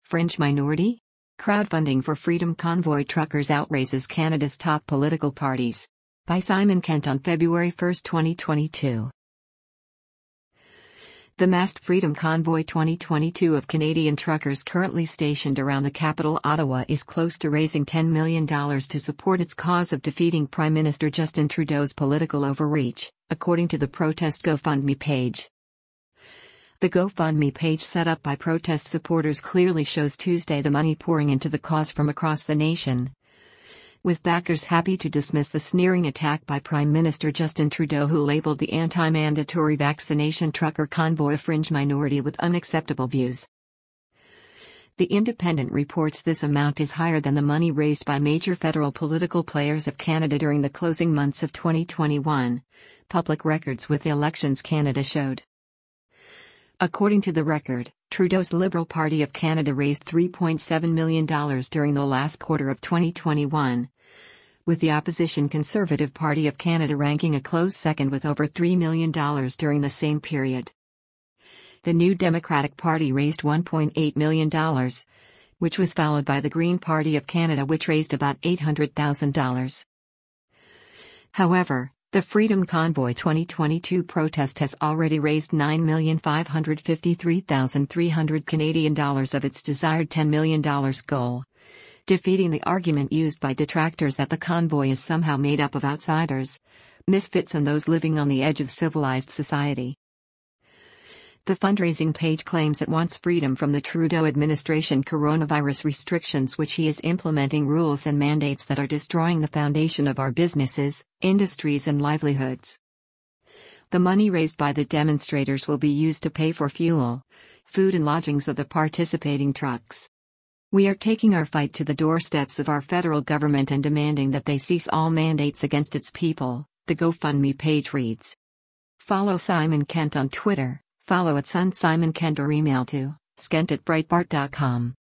Fringe minority? Crowdfunding for Freedom Convoy truckers outraises Canada's top political parties. By Simon Kent on February 1, 2022. The masked Freedom Convoy 2022 of Canadian truckers currently stationed around the capital Ottawa is close to raising $10 million to support its cause of defeating Prime Minister Justin Trudeau's political overreach, according to the protest GoFundMe page. The GoFundMe page set up by protest supporters clearly shows Tuesday the money pouring into the cause from across the nation, with backers happy to dismiss the sneering attack by Prime Minister Justin Trudeau, who labeled the anti-mandatory vaccination trucker convoy a fringe minority with unacceptable views. The Independent reports this amount is higher than the money raised by major federal political players of Canada during the closing months of 2021, public records with Elections Canada showed. According to the record, Trudeau's Liberal Party of Canada raised $3.7 million during the last quarter of 2021, with the opposition Conservative Party of Canada ranking a close second with over $3 million during the same period. The New Democratic Party raised $1.8 million, which was followed by the Green Party of Canada, which raised about $800,000. However, the Freedom Convoy 2022 protest has already raised $9,553,300 Canadian dollars of its desired $10 million goal, defeating the argument used by detractors that the convoy is somehow made up of outsiders, misfits, and those living on the edge of civilized society. The fundraising page claims it wants freedom from the Trudeau administration coronavirus restrictions, which he is implementing rules and mandates that are destroying the foundation of our businesses, industries, and livelihoods. The money raised by the demonstrators will be used to pay for fuel, food, and lodgings of the participating trucks. We are taking our fight to the doorsteps of our federal government and demanding that they cease all mandates against its people, the GoFundMe page reads. Follow Simon Kent on Twitter. Follow @SunSimonKent or email to skent@breitbart.com.